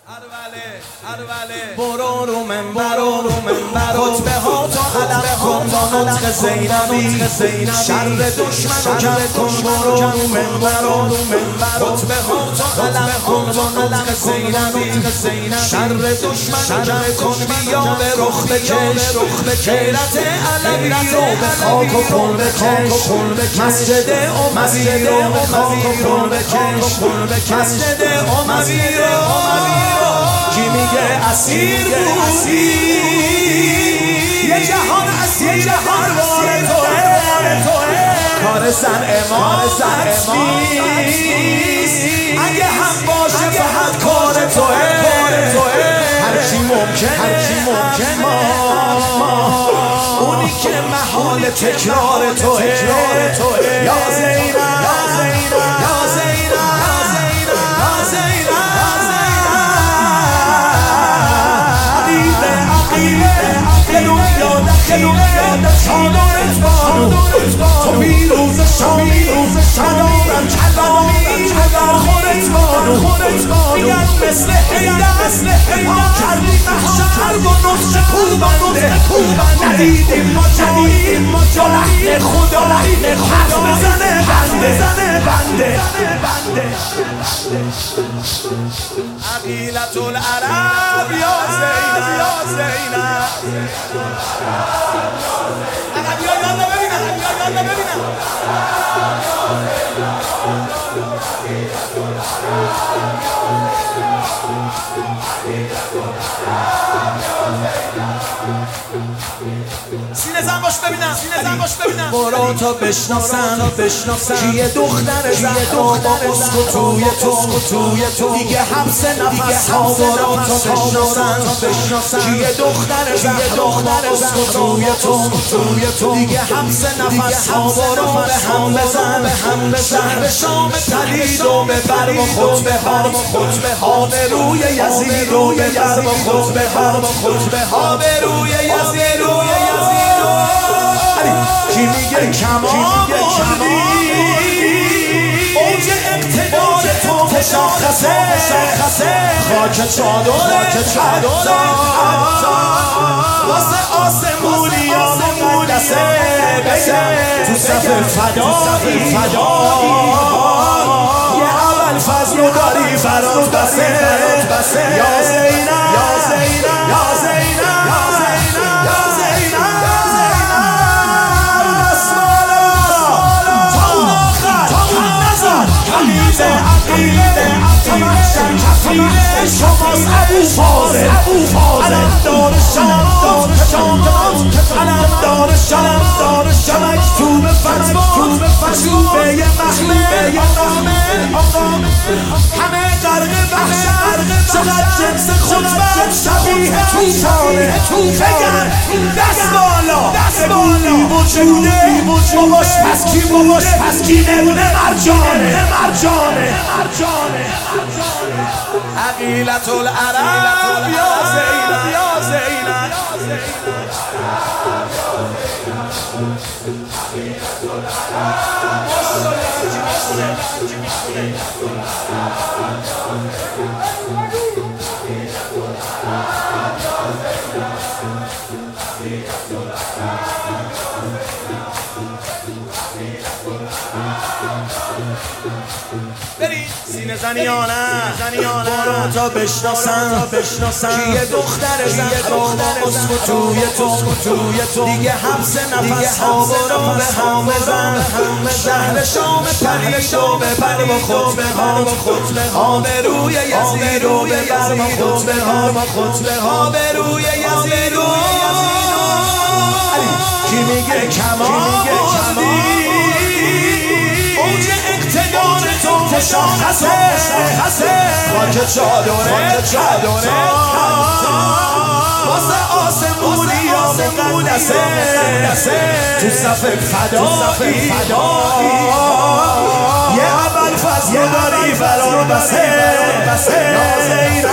برو رو منبر خطبه ها تا علم کن با نطق زینبی شر دشمن کرد کن برو رو منبر خطبه ها تا علم کن با نطق زینبی شر دشمن کرد کن بیا به رخ بکش غیرت علوی رو به خاک و خون بکش مسجد اموی رو به خاک و خون بکش مسجد اموی رو کی میگه اسیر بودی یه جهان اسیر پروار توه کار زن امامت نیست اگه هم باشه فقط کار توه هرچی ممکنه اونی که محال تکرار توه یا زینب تو بیروز شامی ندارم کلامی خودت بانو میگن مثل حیدر ما کردی محشر با نصف کوبنده ندیدیم ما جاییم با لحن خدا حرف بزنه بنده عقیلت العرب یا زینب یالا ببینم سینه زن باش ببینم برو تا بشناسن کیه دختر زهرا با اسکو توی تو دیگه حبس نفس ها برو تا بشناسن کیه دختر زهرا با اسکو توی تو دیگه حبس نفس ها برو به هم بزن شهر شام پلید و ببر و خطبه ها به روی یزید و ببر و خطبه ها به روی یزید کی میگه کمان اوج اقتدار تو مشخصه خاک چادر واسه آسمونی ها مقدسه تو صف فدایی یه اول فضل داری فرات بسه یا زینب عقیده شماست ابو فاضل علمدار شمات مکتوب فتوا مشروبه محمه همه غرق وحشت چقدر جنس خطبت شبیه توفانه بگن دست بالا وجوده باباش پس کی نمونه مرجانه عقیلت العرب یا زینب سینه زنیانه برو تا بشناسن کیه دختر زهرا با اسکو توی تو دیگه حبس نفس ها برو به هم بزن شهر شام پلید و ببر و خطبه ها به روی یزید و ببر و خطبه ها به روی یزید کی میگه کمان اوج اقتدار تو مشخصه خاک چادره واسه آسمونی ها مقدسه تو صف فدایی یه اول فضل داری فرات بسه یا زینب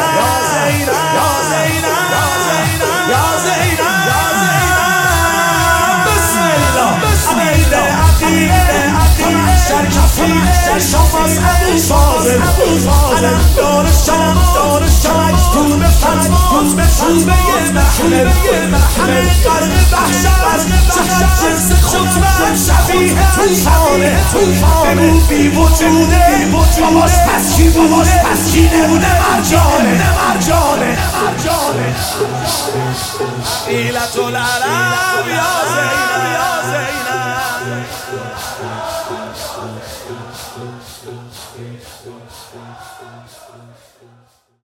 شماست ابو فاضل علمدار شمات خطبه محمل همه قرن وحشت چقدر جنس خطبه شبیه توفانه بگو بی وجوده باباش پس کی نمونه مرجانه ایلت العرب یا زینب